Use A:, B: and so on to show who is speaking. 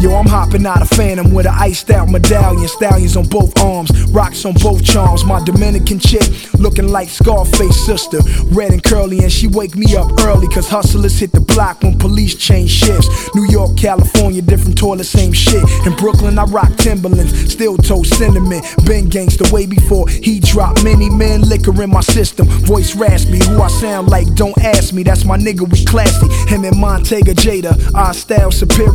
A: Yo, I'm hopping out a Phantom with an iced out medallion. Stallions on both arms, rocks on both charms. My Dominican chick looking like Scarface sister, red and curly, and she wake me up early, cause hustlers hit the block when police change shifts. New York, California, different toilet, same shit. In Brooklyn, I rock Timberlands, still toast cinnamon. Been gangsta way before he dropped many men. Liquor in my system, voice raspy. Who I sound like, don't ask me. That's my nigga, we classy. Him and Montega Jada, our style superior.